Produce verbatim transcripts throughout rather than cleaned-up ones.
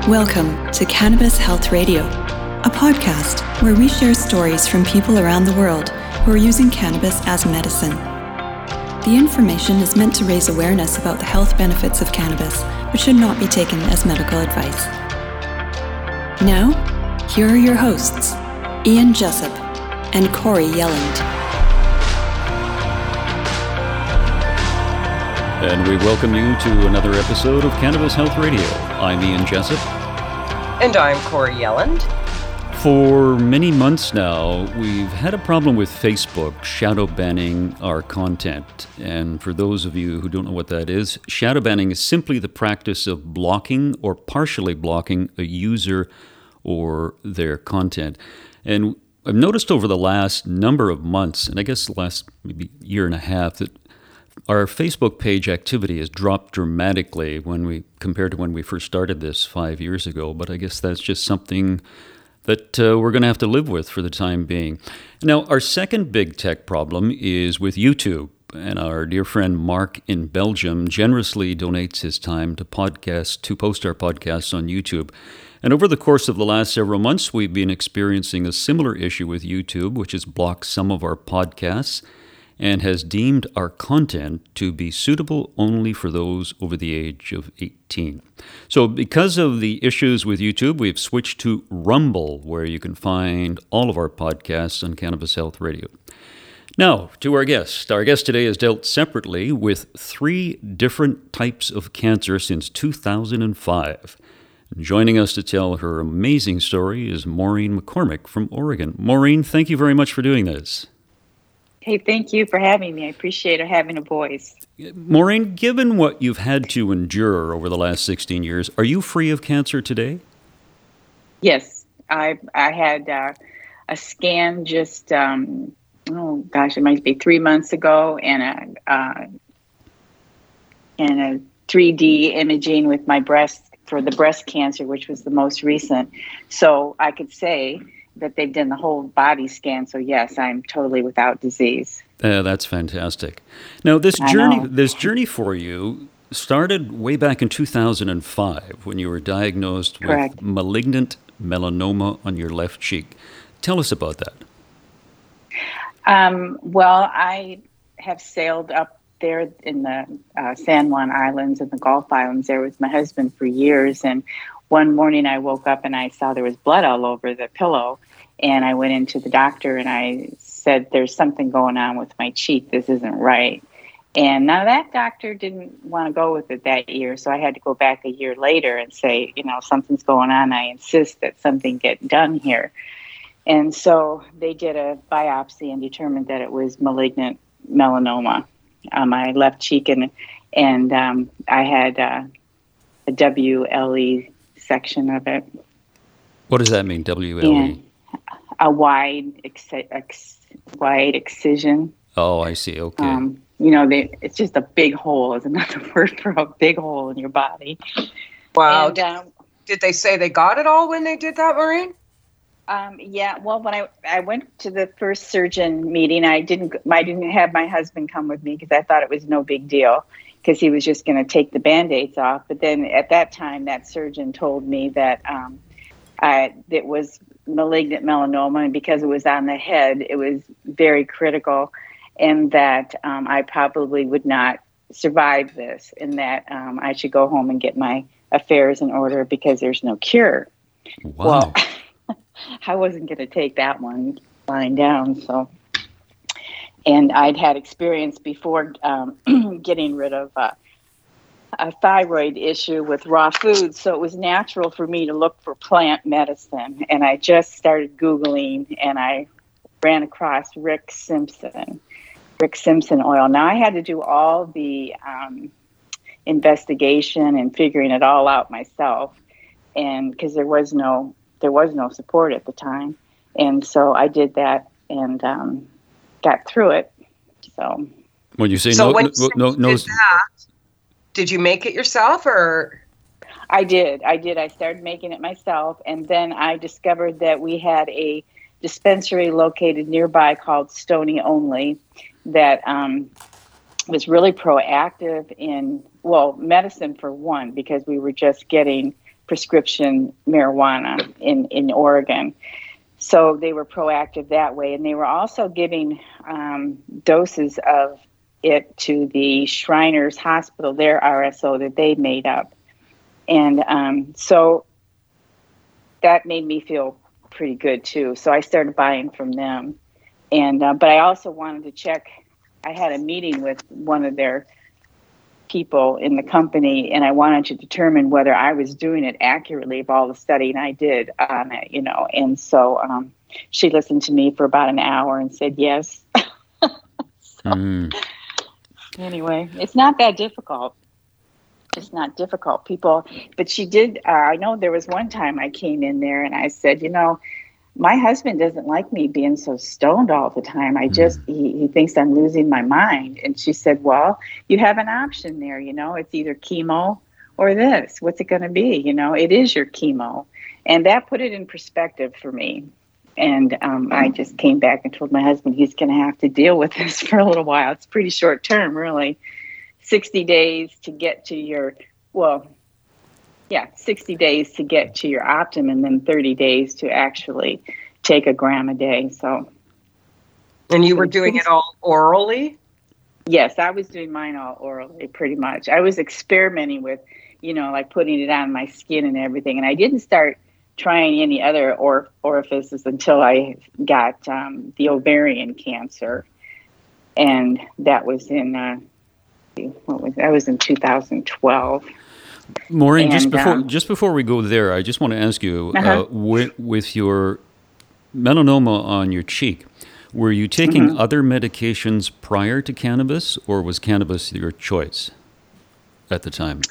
Welcome to Cannabis Health Radio, a podcast where we share stories from people around the world who are using cannabis as medicine. The information is meant to raise awareness about the health benefits of cannabis, but should not be taken as medical advice. Now, here are your hosts, Ian Jessup and Corey Yelland. And we welcome you to another episode of Cannabis Health Radio. I'm Ian Jessup. And I'm Corey Yelland. For many months now, we've had a problem with Facebook shadow banning our content. And for those of you who don't know what that is, shadow banning is simply the practice of blocking or partially blocking a user or their content. And I've noticed over the last number of months, and I guess the last maybe year and a half, that our Facebook page activity has dropped dramatically when we compared to when we first started this five years ago. But I guess that's just something that uh, we're going to have to live with for the time being. Now, our second big tech problem is with YouTube. And our dear friend Mark in Belgium generously donates his time to podcast, to post our podcasts on YouTube. And over the course of the last several months, we've been experiencing a similar issue with YouTube, which has blocked some of our podcasts and has deemed our content to be suitable only for those over the age of eighteen. So because of the issues with YouTube, we've switched to Rumble, where you can find all of our podcasts on Cannabis Health Radio. Now, to our guest. Our guest today has dealt separately with three different types of cancer since two thousand five. Joining us to tell her amazing story is Maureen McCormick from Oregon. Maureen, thank you very much for doing this. Hey, thank you for having me. I appreciate having a voice. Maureen, given what you've had to endure over the last sixteen years, are you free of cancer today? Yes, I I had uh, a scan just, um, oh gosh, it might be three months ago, and a, uh, and a three D imaging with my breast for the breast cancer, which was the most recent. So I could say that they've done the whole body scan. So yes, I'm totally without disease. Uh, that's fantastic. Now, this I journey, know. this journey for you started way back in two thousand five when you were diagnosed Correct. with malignant melanoma on your left cheek. Tell us about that. Um, well, I have sailed up there in the uh, San Juan Islands and the Gulf Islands there with my husband for years. And one morning I woke up and I saw there was blood all over the pillow. And I went into the doctor and I said, there's something going on with my cheek. This isn't right. And now that doctor didn't want to go with it that year. So I had to go back a year later and say, you know, something's going on. I insist that something get done here. And so they did a biopsy and determined that it was malignant melanoma on my left cheek. And, and um, I had uh, a W L E section of it. What does that mean, W L E? And a wide, ex- ex- wide excision. Oh, I see. Okay. Um, you know, they, it's just a big hole is another word for a big hole in your body. Wow. And, um, Did they say they got it all when they did that, Maureen? um, yeah. Well, when I I went to the first surgeon meeting, I didn't I didn't have my husband come with me because I thought it was no big deal because he was just going to take the Band-Aids off. But then at that time, that surgeon told me that um, I, it was malignant melanoma, and because it was on the head, it was very critical, and that um, I probably would not survive this, and that um, I should go home and get my affairs in order because there's no cure. Wow. Well, I wasn't going to take that one lying down, so. And I'd had experience before um, getting rid of uh, a thyroid issue with raw foods, so it was natural for me to look for plant medicine. And I just started Googling, and I ran across Rick Simpson, Rick Simpson oil. Now, I had to do all the um, investigation and figuring it all out myself, and because there was no there was no support at the time, and so I did that and um, got through it. So When you say So no, when no, you no, no, did that, did you make it yourself or? I did. I did. I started making it myself. And then I discovered that we had a dispensary located nearby called Stony Only that um, was really proactive in, well, medicine for one, because we were just getting prescription marijuana in, in Oregon. So they were proactive that way. And they were also giving um, doses of it to the Shriners Hospital, their R S O that they made up. And um, so that made me feel pretty good too. So I started buying from them. And uh, but I also wanted to check. I had a meeting with one of their people in the company, and I wanted to determine whether I was doing it accurately of all the studying I did on it, you know. And so um, she listened to me for about an hour and said yes. so, mm. Anyway, it's not that difficult. It's not difficult, people. But she did. Uh, I know there was one time I came in there and I said, you know, my husband doesn't like me being so stoned all the time. I just, he, he thinks I'm losing my mind. And she said, well, you have an option there. You know, it's either chemo or this. What's it going to be? You know, it is your chemo. And that put it in perspective for me. And um, I just came back and told my husband he's going to have to deal with this for a little while. It's pretty short term, really. sixty days to get to your, well, yeah, sixty days to get to your optimum, and then thirty days to actually take a gram a day. So, and you were doing it all orally? Yes, I was doing mine all orally, pretty much. I was experimenting with, you know, like putting it on my skin and everything. And I didn't start trying any other or- orifices until I got um, the ovarian cancer. And that was in, uh, what was that was in two thousand twelve. Maureen, and, just before um, just before we go there, I just want to ask you, Uh-huh. uh, with, with your melanoma on your cheek, were you taking Mhm. other medications prior to cannabis, or was cannabis your choice at the time?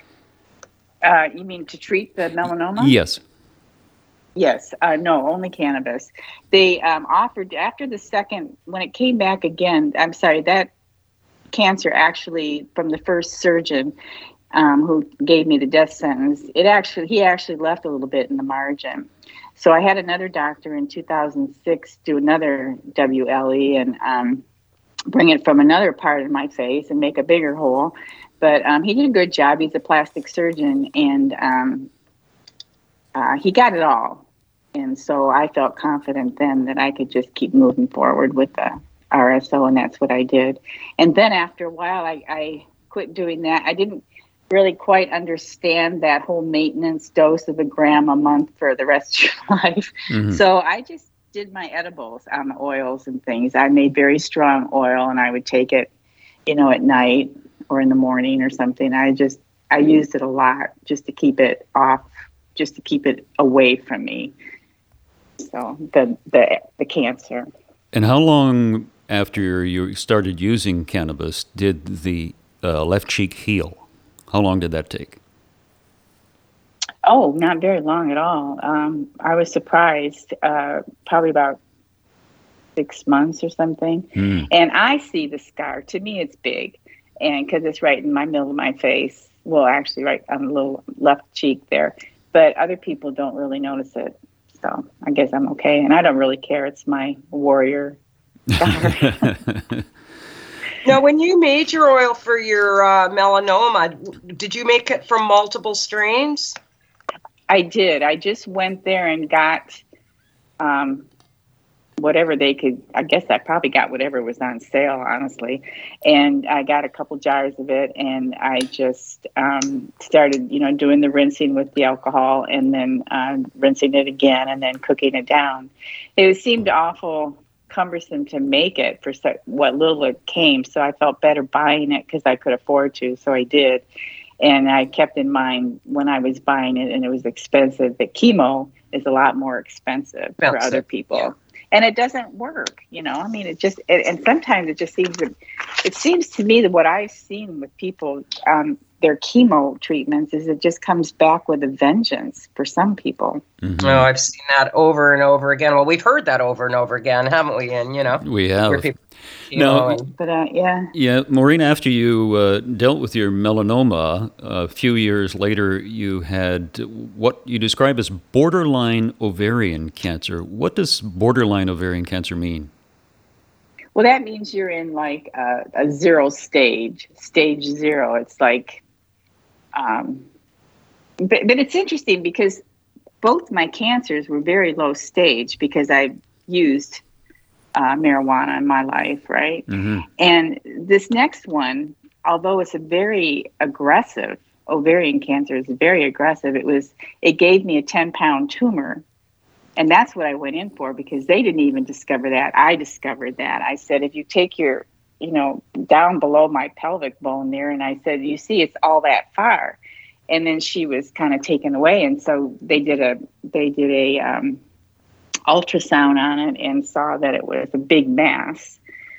Uh, you mean to treat the melanoma? Yes. Yes. Uh, no, only cannabis. They um, offered, after the second, when it came back again, I'm sorry, that cancer actually, from the first surgeon um, who gave me the death sentence, it actually, he actually left a little bit in the margin. So I had another doctor in two thousand six do another W L E and um, bring it from another part of my face and make a bigger hole. But um, he did a good job. He's a plastic surgeon, and um, uh, he got it all. And so I felt confident then that I could just keep moving forward with the R S O, and that's what I did. And then after a while, I, I quit doing that. I didn't really quite understand that whole maintenance dose of a gram a month for the rest of your life. Mm-hmm. So I just did my edibles on the oils and things. I made very strong oil, and I would take it, you know, at night or in the morning or something. I just, I used it a lot just to keep it off, just to keep it away from me. So the, the, the cancer. And how long after you started using cannabis did the uh, left cheek heal? How long did that take? Oh, not very long at all. Um, I was surprised, uh, probably about six months or something. Mm. And I see the scar. To me, it's big. And because it's right in my middle of my face. Well, actually, right on the little left cheek there. But other people don't really notice it. So I guess I'm okay. And I don't really care. It's my warrior scar. Now, when you made your oil for your uh, melanoma, did you make it from multiple strains? I did. I just went there and got um, whatever they could. I guess I probably got whatever was on sale, honestly. And I got a couple jars of it, and I just um, started, you know, doing the rinsing with the alcohol, and then uh, rinsing it again, and then cooking it down. It seemed awful cumbersome to make it for so, what little it came, so I felt better buying it because I could afford to, so I did. And I kept in mind when I was buying it and it was expensive that chemo is a lot more expensive, expensive. for other people. Yeah. And it doesn't work, you know. I mean, it just it, and sometimes it just seems that it seems to me that what I've seen with people um, their chemo treatments is it just comes back with a vengeance for some people. Mm-hmm. Oh, I've seen that over and over again. Well, we've heard that over and over again, haven't we? And you know, we have. People, no, and, but uh, yeah, yeah, Maureen. After you uh, dealt with your melanoma, a few years later, you had what you describe as borderline ovarian cancer. What does borderline ovarian cancer mean? Well, that means you're in like a, a zero stage, stage zero. It's like, um, but, but it's interesting because both my cancers were very low stage because I used uh, marijuana in my life, right? Mm-hmm. And this next one, although it's a very aggressive ovarian cancer, is very aggressive. It was, it gave me a ten pound tumor. And that's what I went in for because they didn't even discover that. I discovered that. I said, if you take your, you know, down below my pelvic bone there, and I said, you see, it's all that far. And then she was kind of taken away. And so they did a, they did a um, ultrasound on it and saw that it was a big mass.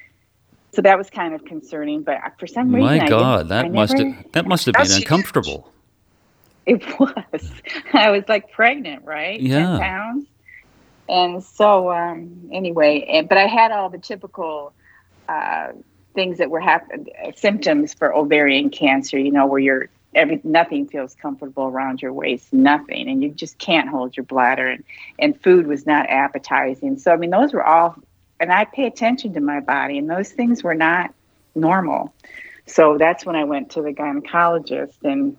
So that was kind of concerning, but for some reason, my God, that I must never, have, that must have been uncomfortable. It was. I was like pregnant, right? Yeah. ten pounds. And so, um, anyway, and, but I had all the typical uh, things that were happening, symptoms for ovarian cancer, you know, where you're, every, nothing feels comfortable around your waist, nothing. And you just can't hold your bladder. And, and food was not appetizing. So, I mean, those were all, and I pay attention to my body, and those things were not normal. So that's when I went to the gynecologist, and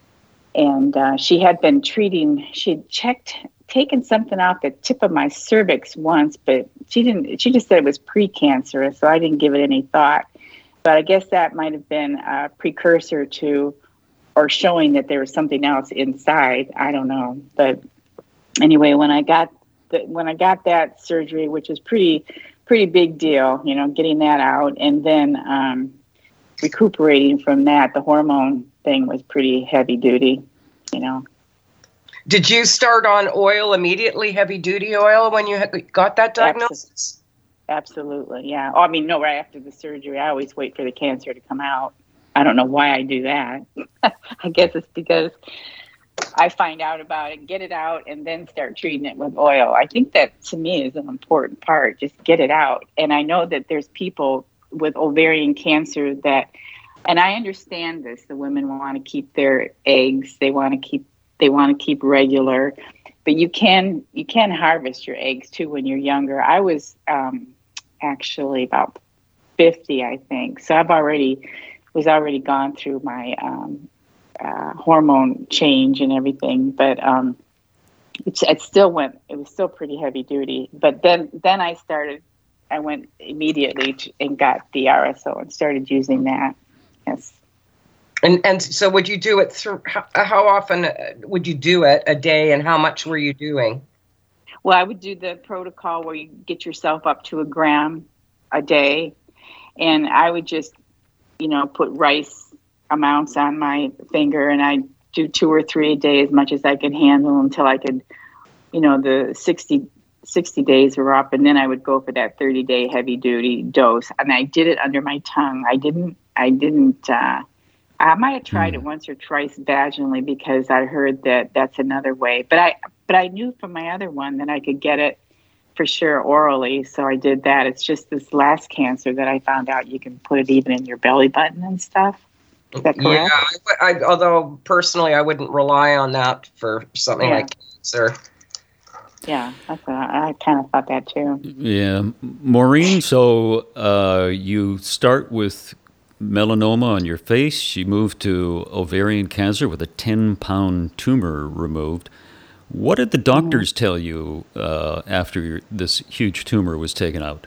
and uh, she had been treating, she'd checked, taken something off the tip of my cervix once, but she didn't, she just said it was precancerous, so I didn't give it any thought. But I guess that might have been a precursor to, or showing that there was something else inside. I don't know. But anyway, when I got the, when I got that surgery, which was pretty, pretty big deal, you know, getting that out, and then um, recuperating from that, the hormone thing was pretty heavy duty, you know. Did you start on oil immediately, heavy duty oil, when you got that diagnosis? Absolutely, yeah. Oh, I mean, no, right after the surgery, I always wait for the cancer to come out. I don't know why I do that. I guess it's because I find out about it, get it out, and then start treating it with oil. I think that, to me, is an important part. Just get it out. And I know that there's people with ovarian cancer that, and I understand this, the women want to keep their eggs, they want to keep they want to keep regular, but you can you can harvest your eggs too when you're younger. I was um, actually about fifty, I think, so I've already was already gone through my um, uh, hormone change and everything, but um, it, it still went. It was still pretty heavy duty. But then then I started. I went immediately to, and got the R S O and started using that. Yes. And and so would you do it through, how, how often would you do it a day, and how much were you doing? Well, I would do the protocol where you get yourself up to a gram a day, and I would just, you know, put rice amounts on my finger, and I do two or three a day, as much as I could handle, until I could, you know, the sixty, sixty days were up, and then I would go for that thirty day heavy duty dose. And I did it under my tongue. I didn't, I didn't, uh, I might have tried mm. it once or twice vaginally, because I heard that that's another way. But I, but I knew from my other one that I could get it for sure orally. So I did that. It's just this last cancer that I found out you can put it even in your belly button and stuff. Is that correct? Yeah. I, I, although personally, I wouldn't rely on that for something yeah. like cancer. Yeah, that's what I, I kind of thought that too. Yeah, Maureen. So uh, you start with melanoma on your face. You moved to ovarian cancer with a ten pound tumor removed. What did the doctors mm. tell you uh, after your, this huge tumor was taken out?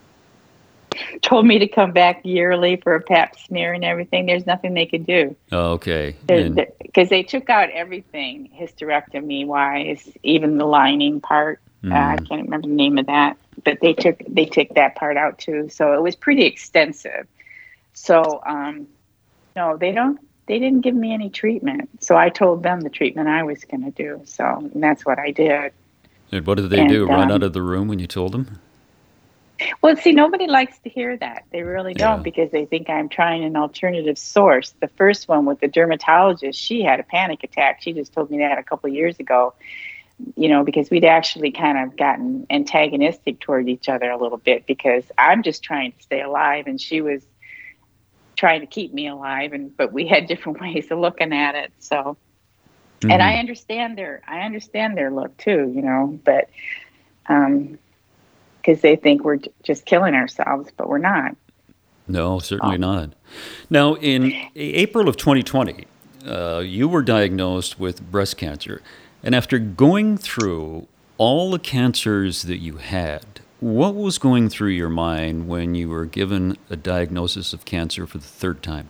Told me to come back yearly for a pap smear and everything. There's nothing they could do. Oh, okay. Because they took out everything, hysterectomy-wise, even the lining part. Mm. Uh, I can't remember the name of that. But they took they took that part out too. So it was pretty extensive. So, um, no, they don't. They didn't give me any treatment. So I told them the treatment I was going to do. So and that's what I did. And what did they and, do? Run um, out of the room when you told them? Well, see, nobody likes to hear that. They really don't, yeah. because they think I'm trying an alternative source. The first one with the dermatologist, she had a panic attack. She just told me that a couple of years ago, you know, because we'd actually kind of gotten antagonistic toward each other a little bit, because I'm just trying to stay alive and she was trying to keep me alive. And but we had different ways of looking at it. So, mm-hmm. and I understand their I understand their look too, you know, but um because they think we're just killing ourselves, but we're not. No, certainly um, not. Now, in April of twenty twenty, uh, you were diagnosed with breast cancer. And after going through all the cancers that you had, what was going through your mind when you were given a diagnosis of cancer for the third time?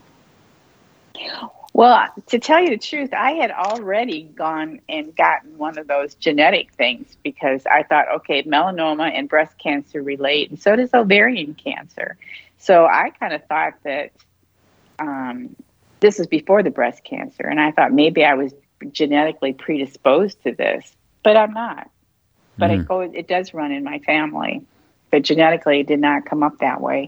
Well, to tell you the truth, I had already gone and gotten one of those genetic things because I thought, okay, melanoma and breast cancer relate, and so does ovarian cancer. So I kind of thought that um, this was before the breast cancer, and I thought maybe I was genetically predisposed to this, but I'm not. But mm. it goes, it does run in my family, but genetically it did not come up that way.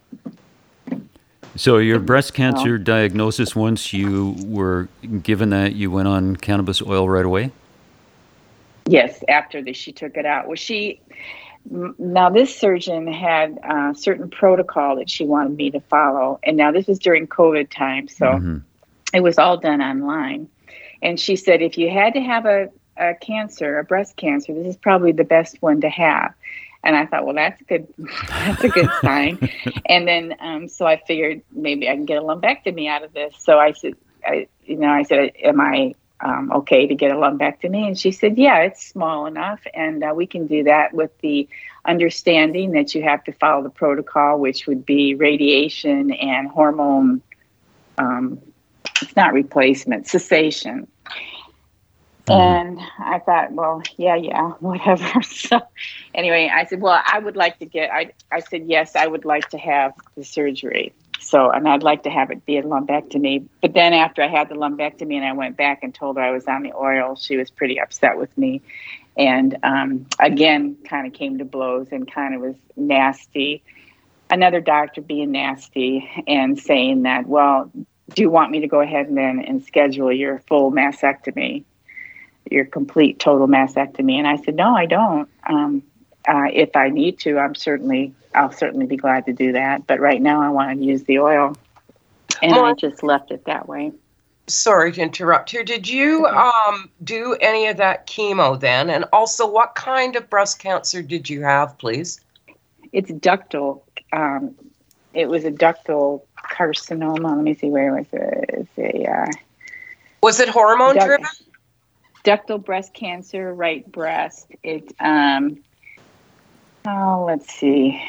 So your breast cancer oh. diagnosis, once you were given that, you went on cannabis oil right away? Yes, after the, she took it out. Well, she, now this surgeon had a certain protocol that she wanted me to follow. And now this was during COVID time, so mm-hmm. it was all done online. And she said, if you had to have a, a cancer, a breast cancer, this is probably the best one to have. And I thought, well, that's good. That's a good sign. And then, um, so I figured maybe I can get a lumpectomy out of this. So I said, I, you know, I said, am I um, okay to get a lumpectomy? And she said, yeah, it's small enough, and uh, we can do that with the understanding that you have to follow the protocol, which would be radiation and hormone. Um, it's not replacement, cessation. And I thought, well, yeah, yeah, whatever. So anyway, I said, well, I would like to get, I, I said, yes, I would like to have the surgery. So, and I'd like to have it be a lumpectomy. But then after I had the lumpectomy and I went back and told her I was on the oil, she was pretty upset with me. And um, again, kind of came to blows and kind of was nasty. Another doctor being nasty and saying that, well, do you want me to go ahead and then and schedule your full mastectomy? Your complete total mastectomy? And I said, no, I don't. Um, uh, if I need to, I'm certainly, I'll certainly be glad to do that. But right now I want to use the oil. And well, I just left it that way. Sorry to interrupt here. Did you um, do any of that chemo then? And also, what kind of breast cancer did you have, please? It's ductal. Um, it was a ductal carcinoma. Let me see, where was it? It's a, uh, was it hormone duct- driven? Ductal breast cancer, right breast. It, um, oh, let's see.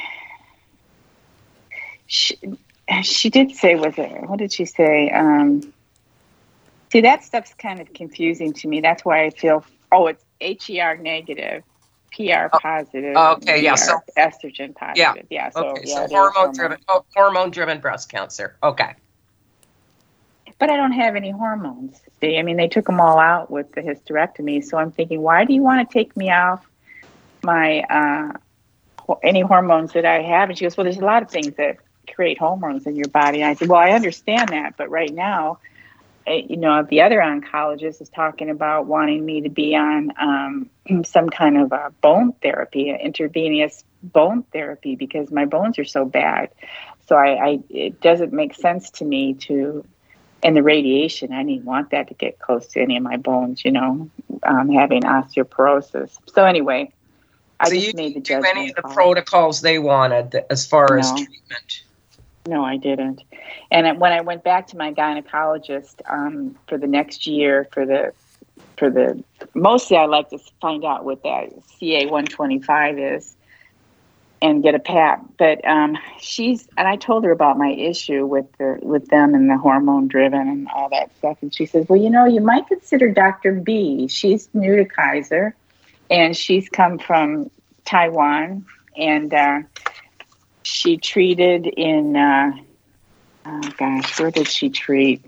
She, she did say, was it, what did she say? Um, see, that stuff's kind of confusing to me. That's why I feel, oh, it's H E R negative, P R positive. Oh, okay, yeah. So estrogen positive. Yeah. Yeah. So, okay, yeah, so hormone driven, oh, hormone driven breast cancer. Okay. But I don't have any hormones. See, I mean, they took them all out with the hysterectomy. So I'm thinking, why do you want to take me off my uh, any hormones that I have? And she goes, well, there's a lot of things that create hormones in your body. And I said, well, I understand that, but right now, you know, the other oncologist is talking about wanting me to be on um, some kind of a bone therapy, intravenous bone therapy, because my bones are so bad. So I, I it doesn't make sense to me to. And the radiation, I didn't want that to get close to any of my bones, you know, um, having osteoporosis. So anyway, I so just you made the judgment. judgment. Any of the call. protocols they wanted as far no. as treatment? No, I didn't. And when I went back to my gynecologist um, for the next year, for the, for the, mostly I like to find out what that C A one twenty-five is. And get a P A P, but um, she's and I told her about my issue with the with them and the hormone driven and all that stuff, and she says, "Well, you know, you might consider Doctor B. She's new to Kaiser, and she's come from Taiwan, and uh, she treated in uh, oh gosh, where did she treat?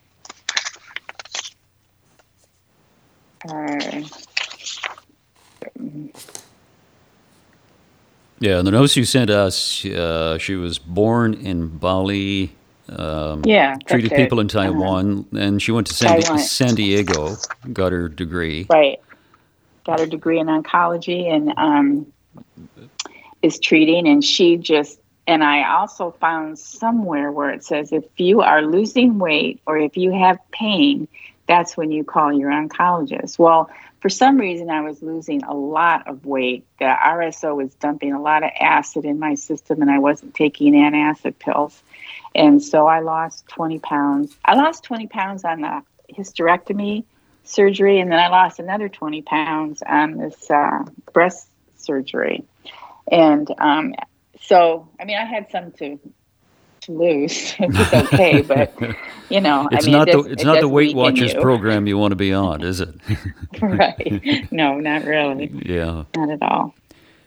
Uh, Yeah, the notes you sent us, uh, she was born in Bali, um, yeah, treated people it. in Taiwan, uh-huh. and she went to San, Di- San Diego, got her degree. Right. Got her degree in oncology and um, is treating, and she just, and I also found somewhere where it says if you are losing weight or if you have pain, that's when you call your oncologist. Well, for some reason, I was losing a lot of weight. The R S O was dumping a lot of acid in my system, and I wasn't taking antacid pills. And so I lost twenty pounds. I lost twenty pounds on the hysterectomy surgery, and then I lost another twenty pounds on this uh, breast surgery. And um, so, I mean, I had some to to lose. It was okay, but you know, it's I mean, not it does, the it's it not the does Weight weaken Watchers you. program you want to be on, is it? Right? No, not really. Yeah, not at all.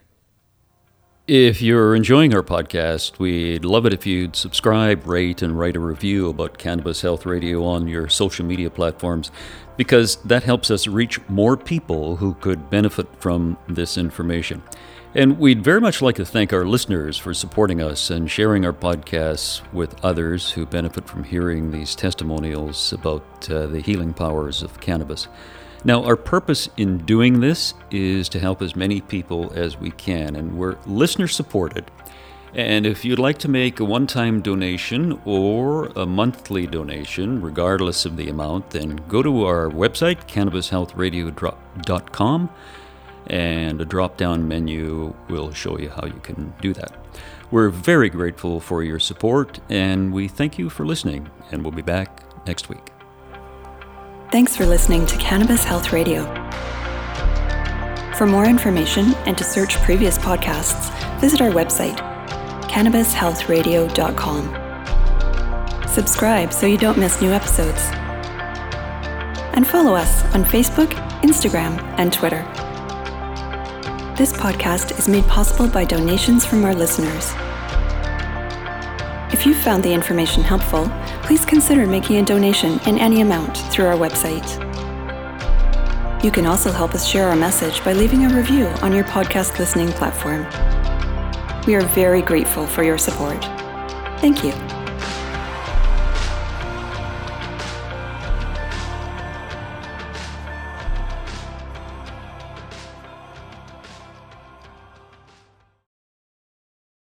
If you're enjoying our podcast, we'd love it if you'd subscribe, rate, and write a review about Cannabis Health Radio on your social media platforms, because that helps us reach more people who could benefit from this information. And we'd very much like to thank our listeners for supporting us and sharing our podcasts with others who benefit from hearing these testimonials about uh, the healing powers of cannabis. Now, our purpose in doing this is to help as many people as we can, and we're listener-supported. And if you'd like to make a one-time donation or a monthly donation, regardless of the amount, then go to our website, cannabis health radio dot com, and a drop-down menu will show you how you can do that. We're very grateful for your support, and we thank you for listening, and we'll be back next week. Thanks for listening to Cannabis Health Radio. For more information and to search previous podcasts, visit our website, cannabis health radio dot com. Subscribe so you don't miss new episodes. And follow us on Facebook, Instagram, and Twitter. This podcast is made possible by donations from our listeners. If you found the information helpful, please consider making a donation in any amount through our website. You can also help us share our message by leaving a review on your podcast listening platform. We are very grateful for your support. Thank you.